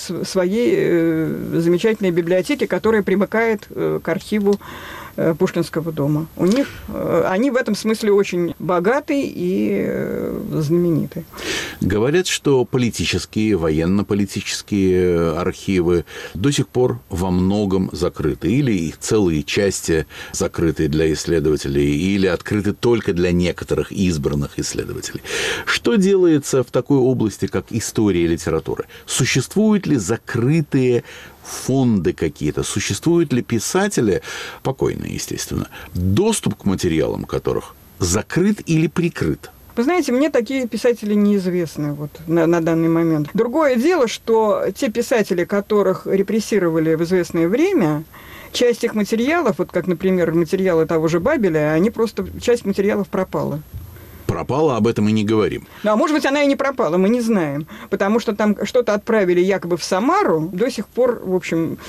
[SPEAKER 2] своей замечательной библиотеки, которая примыкает к архиву Пушкинского дома. У них, они в этом смысле очень богаты и знамениты.
[SPEAKER 1] Говорят, что политические, военно-политические архивы до сих пор во многом закрыты. Или их целые части закрыты для исследователей, или открыты только для некоторых избранных исследователей. Что делается в такой области, как история и литература? Существуют ли закрытые фонды какие-то, существуют ли писатели, покойные, естественно, доступ к материалам которых закрыт или прикрыт?
[SPEAKER 2] Вы знаете, мне такие писатели неизвестны вот на данный момент. Другое дело, что те писатели, которых репрессировали в известное время, часть их материалов, вот как, например, материалы того же Бабеля, они просто, часть материалов пропала.
[SPEAKER 1] Пропала, об этом и не говорим.
[SPEAKER 2] Ну, а может быть, она и не пропала, мы не знаем. Потому что там что-то отправили якобы в Самару, до сих пор, в общем,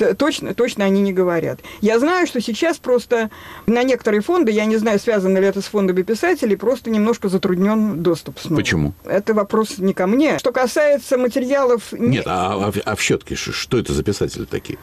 [SPEAKER 2] точно они не говорят. Я знаю, что сейчас просто на некоторые фонды, я не знаю, связано ли это с фондами писателей, просто немножко затруднен доступ снова.
[SPEAKER 1] Почему?
[SPEAKER 2] Это вопрос не ко мне. Что касается материалов...
[SPEAKER 1] Нет, а все-таки что это за писатели такие?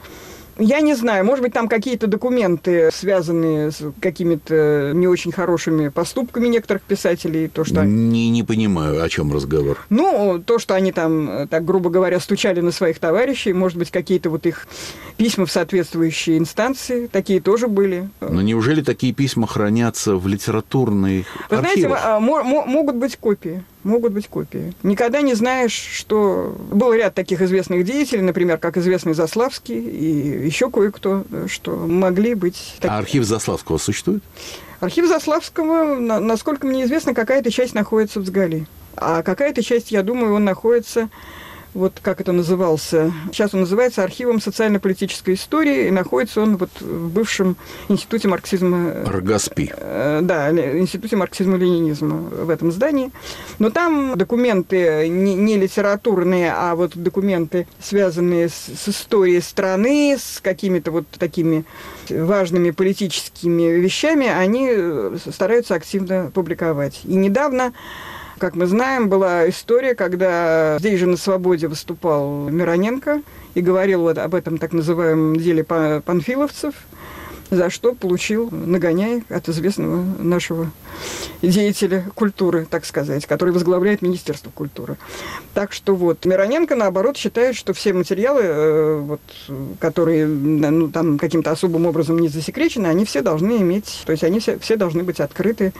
[SPEAKER 2] Я не знаю, может быть, там какие-то документы, связанные с какими-то не очень хорошими поступками некоторых писателей. То, что...
[SPEAKER 1] Не понимаю, о чем разговор.
[SPEAKER 2] Ну, то, что они там, так грубо говоря, стучали на своих товарищей, может быть, какие-то вот их письма в соответствующие инстанции, такие тоже были.
[SPEAKER 1] Но неужели такие письма хранятся в литературных архивах?
[SPEAKER 2] Знаете, могут быть копии. Могут быть копии. Никогда не знаешь, что... Был ряд таких известных деятелей, например, как известный Заславский и еще кое-кто, что могли быть...
[SPEAKER 1] А архив Заславского существует?
[SPEAKER 2] Архив Заславского, насколько мне известно, какая-то часть находится в Сгале. А какая-то часть, я думаю, он находится... Вот как это назывался. Сейчас он называется архивом социально-политической истории, и находится он вот в бывшем институте марксизма...
[SPEAKER 1] РГАСПИ.
[SPEAKER 2] Да, институте марксизма-ленинизма в этом здании. Но там документы не литературные, а вот документы, связанные с историей страны, с какими-то вот такими важными политическими вещами, они стараются активно публиковать. И недавно... Как мы знаем, была история, когда здесь же на свободе выступал Мироненко и говорил вот об этом так называемом деле панфиловцев, за что получил нагоняй от известного нашего деятеля культуры, так сказать, который возглавляет Министерство культуры. Так что вот Мироненко, наоборот, считает, что все материалы, вот, которые там каким-то особым образом не засекречены, они все должны иметь, то есть они все должны быть открыты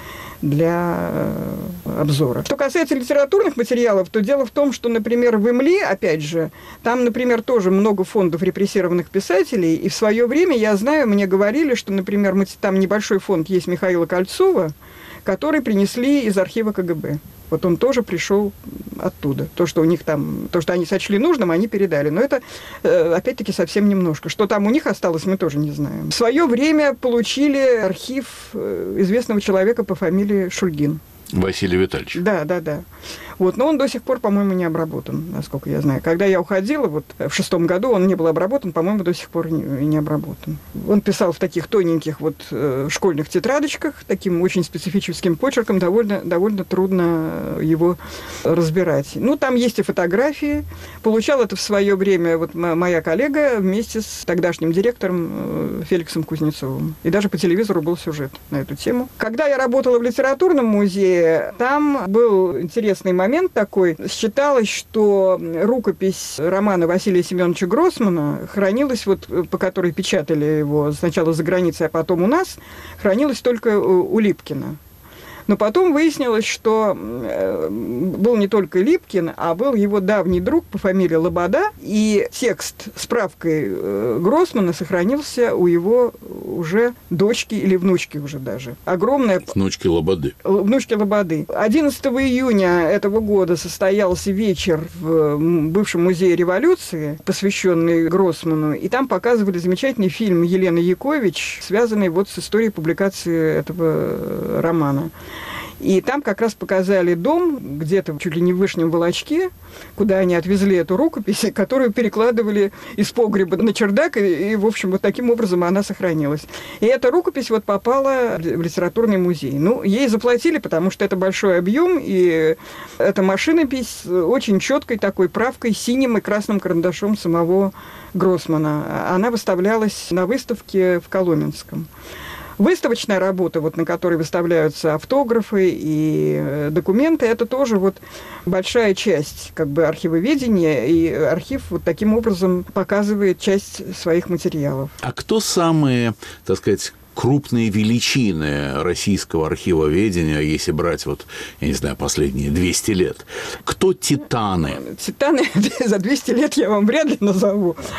[SPEAKER 2] для обзора. Что касается литературных материалов, то дело в том, что, например, в ИМЛИ, опять же, там, например, тоже много фондов репрессированных писателей, и в свое время, я знаю, мне говорили, что, например, там небольшой фонд есть Михаила Кольцова, который принесли из архива КГБ. Вот он тоже пришел оттуда. То, что у них там, то, что они сочли нужным, они передали. Но это, опять-таки, совсем немножко. Что там у них осталось, мы тоже не знаем. В свое время получили архив известного человека по фамилии Шульгин.
[SPEAKER 1] Василий Витальевич.
[SPEAKER 2] Да. Вот, но он до сих пор, по-моему, не обработан, насколько я знаю. Когда я уходила, вот в 2006 году он не был обработан, по-моему, до сих пор не обработан. Он писал в таких тоненьких вот школьных тетрадочках, таким очень специфическим почерком, довольно трудно его разбирать. Ну, там есть и фотографии. Получал это в свое время вот моя коллега вместе с тогдашним директором Феликсом Кузнецовым. И даже по телевизору был сюжет на эту тему. Когда я работала в литературном музее, там был интересный момент такой. Считалось, что рукопись романа Василия Семеновича Гроссмана хранилась, вот, по которой печатали его сначала за границей, а потом у нас, хранилась только у Липкина. Но потом выяснилось, что был не только Липкин, а был его давний друг по фамилии Лобода, и текст с справкой Гроссмана сохранился у его уже дочки или внучки уже даже. Огромная...
[SPEAKER 1] Внучки Лободы.
[SPEAKER 2] Внучки Лободы. 11 июня этого года состоялся вечер в бывшем музее революции, посвященный Гроссману, и там показывали замечательный фильм Елены Якович, связанный вот с историей публикации этого романа. И там как раз показали дом, где-то чуть ли не в Вышнем Волочке, куда они отвезли эту рукопись, которую перекладывали из погреба на чердак, и, в общем, вот таким образом она сохранилась. И эта рукопись вот попала в литературный музей. Ну, ей заплатили, потому что это большой объем, и эта машинопись очень четкой такой правкой, синим и красным карандашом самого Гроссмана. Она выставлялась на выставке в Коломенском. Выставочная работа, вот, на которой выставляются автографы и документы, это тоже вот большая часть как бы архивоведения, и архив вот таким образом показывает часть своих материалов.
[SPEAKER 1] А кто самые, так сказать, крупные величины российского архивоведения, если брать, вот, я не знаю, последние 200 лет? Кто титаны?
[SPEAKER 2] Титаны за 200 лет я вам вряд ли назову.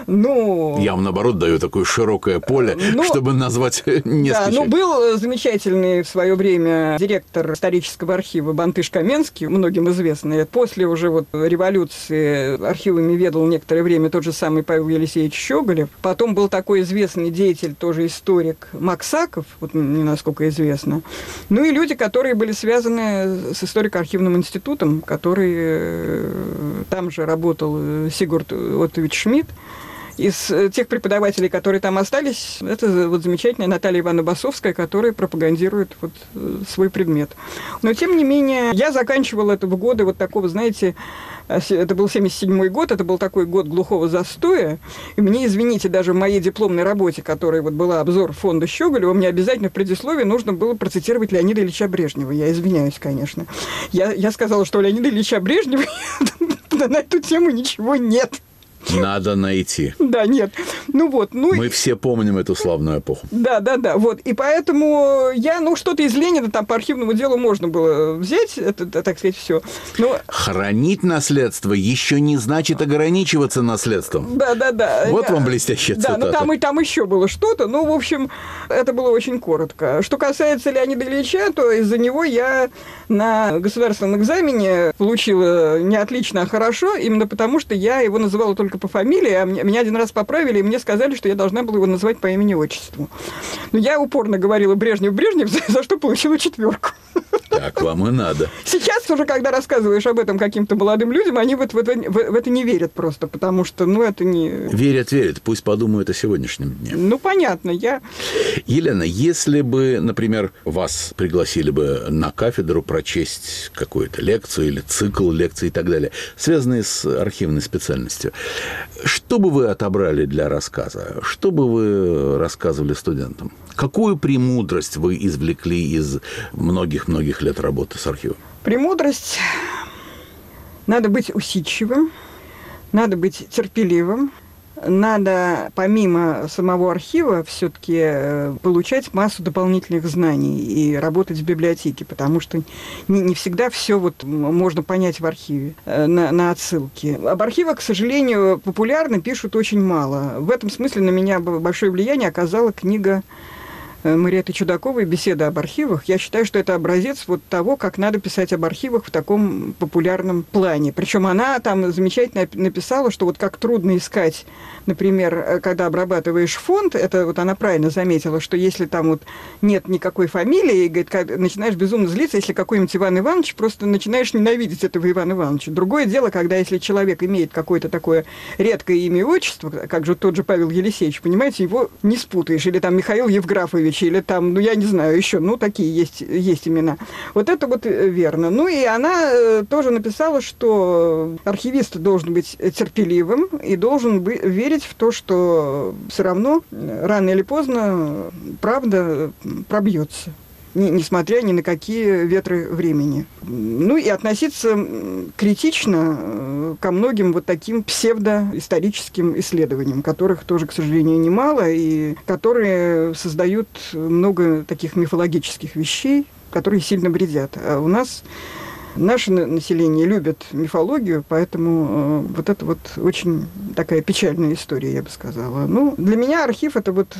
[SPEAKER 2] Ну,
[SPEAKER 1] я вам, наоборот, даю такое широкое поле, чтобы назвать несколько.
[SPEAKER 2] Да, был замечательный в свое время директор исторического архива Бантыш Каменский, многим известный. После уже вот революции архивами ведал некоторое время тот же самый Павел Елисеевич Щеголев. Потом был такой известный деятель, тоже историк, Максаков, вот мне насколько известно. Ну и люди, которые были связаны с историко-архивным институтом, который там же работал Сигурд Оттович Шмидт. Из тех преподавателей, которые там остались, это вот замечательная Наталья Ивановна Басовская, которая пропагандирует вот свой предмет. Но, тем не менее, я заканчивала это в годы вот такого, знаете, это был 77-й год, это был такой год глухого застоя. И мне, извините, даже в моей дипломной работе, которая вот была обзор фонда Щеголева, мне обязательно в предисловии нужно было процитировать Леонида Ильича Брежнева. Я извиняюсь, конечно. Я сказала, что у Леонида Ильича Брежнева на эту тему ничего нет.
[SPEAKER 1] Надо найти.
[SPEAKER 2] Да, нет.
[SPEAKER 1] Мы все помним эту славную эпоху.
[SPEAKER 2] Да. Вот. И поэтому что-то из Ленина там по архивному делу можно было взять, это, так сказать, все.
[SPEAKER 1] Хранить наследство еще не значит ограничиваться наследством.
[SPEAKER 2] Да.
[SPEAKER 1] Вот вам блестящая цитата.
[SPEAKER 2] Да, там еще было что-то. В общем, это было очень коротко. Что касается Леонида Ильича, то из-за него я на государственном экзамене получила не отлично, а хорошо, именно потому, что я его называла только по фамилии, а меня один раз поправили, и мне сказали, что я должна была его называть по имени-отчеству. Но я упорно говорила Брежнев, за что получила 4.
[SPEAKER 1] Так вам и надо.
[SPEAKER 2] Сейчас уже, когда рассказываешь об этом каким-то молодым людям, они в это не верят просто, потому что, это не...
[SPEAKER 1] Верят, пусть подумают о сегодняшнем дне.
[SPEAKER 2] Понятно,
[SPEAKER 1] Елена, если бы, например, вас пригласили бы на кафедру прочесть какую-то лекцию или цикл лекций и так далее, связанные с архивной специальностью, что бы вы отобрали для рассказа? Что бы вы рассказывали студентам? Какую премудрость вы извлекли из многих-многих лет работы с архивом?
[SPEAKER 2] Премудрость. Надо быть усидчивым, надо быть терпеливым, надо помимо самого архива все-таки получать массу дополнительных знаний и работать в библиотеке, потому что не всегда все вот можно понять в архиве на отсылке. Об архивах, к сожалению, популярно пишут очень мало. В этом смысле на меня большое влияние оказала книга Мариэтты Чудаковой «Беседа об архивах». Я считаю, что это образец вот того, как надо писать об архивах в таком популярном плане. Причем она там замечательно написала, что вот как трудно искать, например, когда обрабатываешь фонд, это вот она правильно заметила, что если там вот нет никакой фамилии, и, говорит, начинаешь безумно злиться, если какой-нибудь Иван Иванович, просто начинаешь ненавидеть этого Ивана Ивановича. Другое дело, когда если человек имеет какое-то такое редкое имя и отчество, как же тот же Павел Елисеевич, понимаете, его не спутаешь, или там Михаил Евграфович, или там, я не знаю, еще, такие есть имена. Вот это вот верно. И она тоже написала, что архивист должен быть терпеливым и должен верить в то, что все равно рано или поздно правда пробьется, несмотря ни на какие ветры времени. И относиться критично ко многим вот таким псевдоисторическим исследованиям, которых тоже, к сожалению, немало, и которые создают много таких мифологических вещей, которые сильно вредят. А у нас наше население любит мифологию, поэтому вот это вот очень такая печальная история, я бы сказала. Для меня архив – это вот…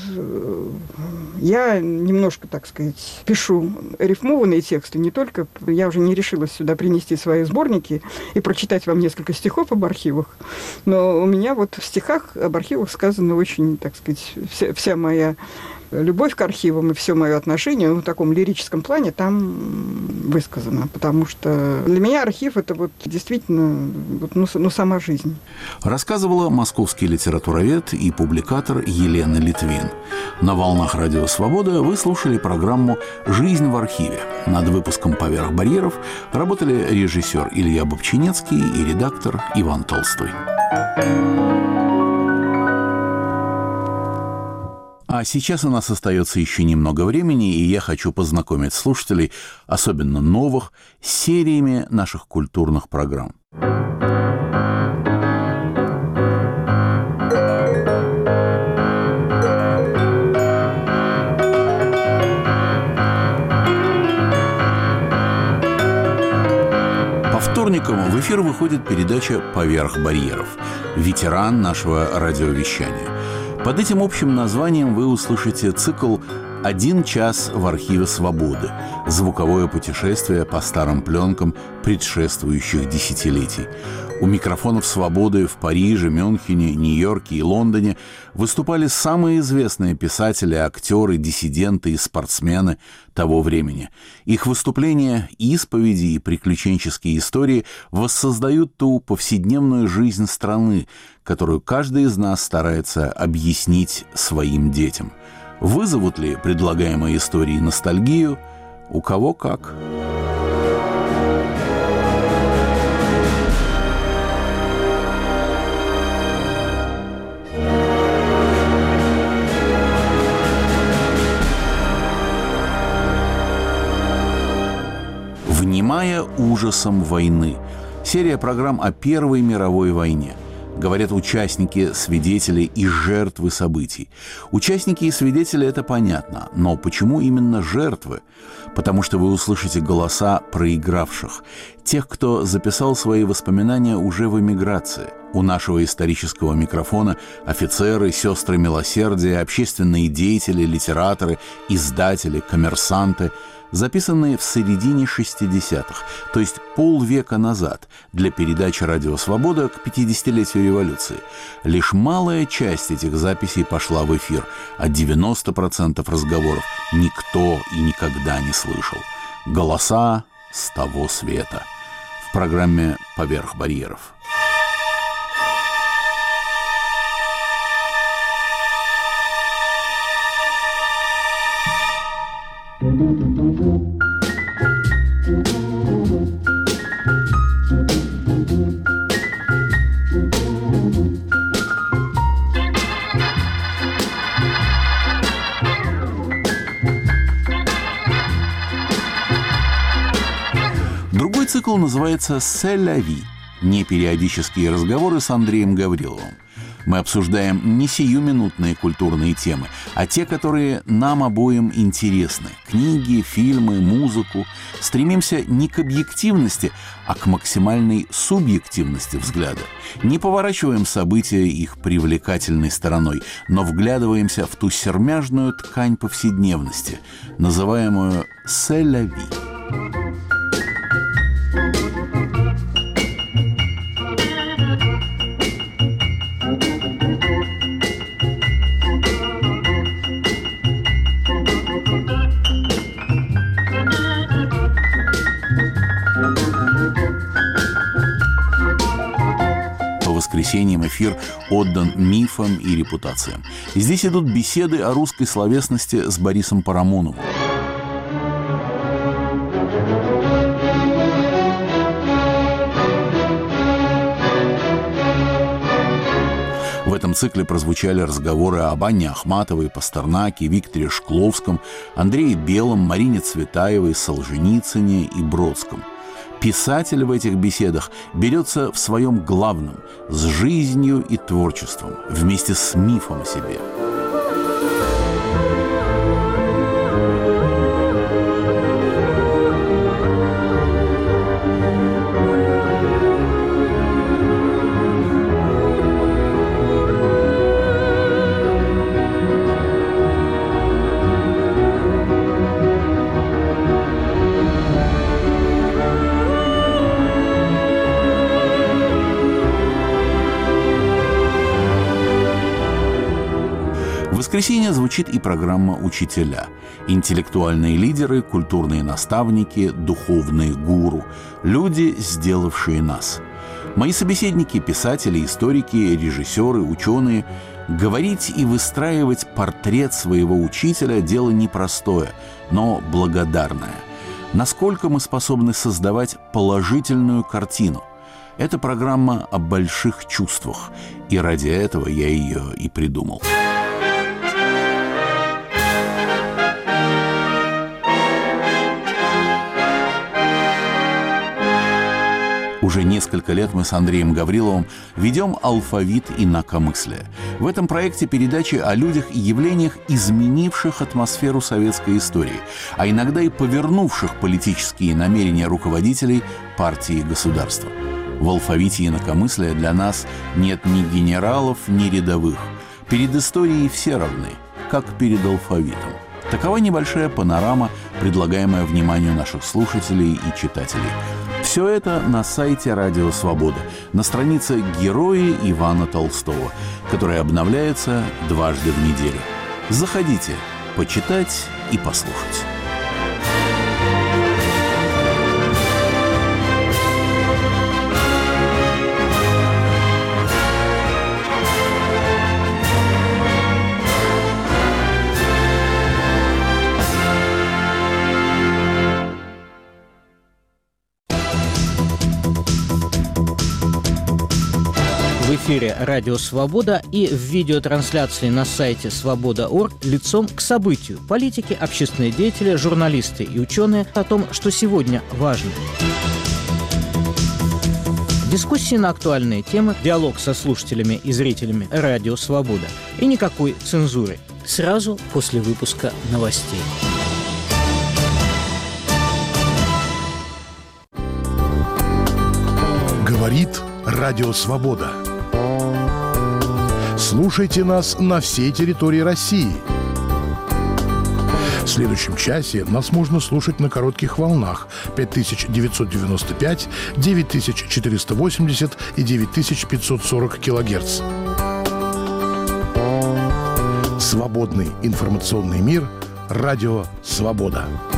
[SPEAKER 2] Я немножко, так сказать, пишу рифмованные тексты, не только… Я уже не решилась сюда принести свои сборники и прочитать вам несколько стихов об архивах, но у меня вот в стихах об архивах сказано очень, так сказать, вся моя любовь к архивам и все мое отношение в таком лирическом плане там высказано, потому что для меня архив – это вот действительно сама жизнь.
[SPEAKER 1] Рассказывала московский литературовед и публикатор Елена Литвин. На волнах Радио Свобода вы слушали программу «Жизнь в архиве». Над выпуском «Поверх барьеров» работали режиссер Илья Бобчинецкий и редактор Иван Толстой. А сейчас у нас остается еще немного времени, и я хочу познакомить слушателей, особенно новых, с сериями наших культурных программ. По вторникам в эфир выходит передача «Поверх барьеров». ветеран нашего радиовещания. Под этим общим названием вы услышите цикл «1 час в архиве «Свободы» – звуковое путешествие по старым пленкам предшествующих десятилетий. У микрофонов «Свободы» в Париже, Мюнхене, Нью-Йорке и Лондоне выступали самые известные писатели, актеры, диссиденты и спортсмены того времени. Их выступления, исповеди и приключенческие истории воссоздают ту повседневную жизнь страны, которую каждый из нас старается объяснить своим детям. Вызовут ли предлагаемые истории ностальгию? У кого как. «Внимая ужасом войны» – серия программ о Первой мировой войне. Говорят участники, свидетели и жертвы событий. Участники и свидетели – это понятно, но почему именно жертвы? Потому что вы услышите голоса проигравших, тех, кто записал свои воспоминания уже в эмиграции. У нашего исторического микрофона офицеры, сестры милосердия, общественные деятели, литераторы, издатели, коммерсанты – записанные в середине 60-х, то есть полвека назад, для передачи «Радио Свобода» к 50-летию революции. Лишь малая часть этих записей пошла в эфир, а 90% разговоров никто и никогда не слышал. Голоса с того света. В программе «Поверх барьеров». Другой цикл называется «C'est la vie» – непериодические разговоры с Андреем Гавриловым. Мы обсуждаем не сиюминутные культурные темы, а те, которые нам обоим интересны – книги, фильмы, музыку. Стремимся не к объективности, а к максимальной субъективности взгляда. Не поворачиваем события их привлекательной стороной, но вглядываемся в ту сермяжную ткань повседневности, называемую «C'est la vie». По воскресеньям эфир отдан мифам и репутациям. Здесь идут беседы о русской словесности с Борисом Парамоновым. В этом цикле прозвучали разговоры об Анне Ахматовой, Пастернаке, Викторе Шкловском, Андрее Белом, Марине Цветаевой, Солженицыне и Бродском. Писатель в этих беседах берется в своем главном – с жизнью и творчеством, вместе с мифом о себе. В воскресенье звучит и программа «Учителя». Интеллектуальные лидеры, культурные наставники, духовные гуру. Люди, сделавшие нас. Мои собеседники – писатели, историки, режиссеры, ученые. Говорить и выстраивать портрет своего учителя – дело непростое, но благодарное. Насколько мы способны создавать положительную картину? Это программа о больших чувствах, и ради этого я ее и придумал. Уже несколько лет мы с Андреем Гавриловым ведем «Алфавит инакомыслия». В этом проекте передачи о людях и явлениях, изменивших атмосферу советской истории, а иногда и повернувших политические намерения руководителей партии и государства. В алфавите инакомыслия для нас нет ни генералов, ни рядовых. Перед историей все равны, как перед алфавитом. Такова небольшая панорама, предлагаемая вниманию наших слушателей и читателей. Все это на сайте «Радио Свобода», на странице «Герои Ивана Толстого», которая обновляется дважды в неделю. Заходите почитать и послушать.
[SPEAKER 3] В эфире «Радио Свобода» и в видеотрансляции на сайте «Свобода.орг» лицом к событию. Политики, общественные деятели, журналисты и ученые о том, что сегодня важно. Дискуссии на актуальные темы, диалог со слушателями и зрителями «Радио Свобода». И никакой цензуры. Сразу после выпуска новостей.
[SPEAKER 4] Говорит «Радио Свобода». Слушайте нас на всей территории России. В следующем часе нас можно слушать на коротких волнах 5995, 9480 и 9540 килогерц. Свободный информационный мир. Радио Свобода.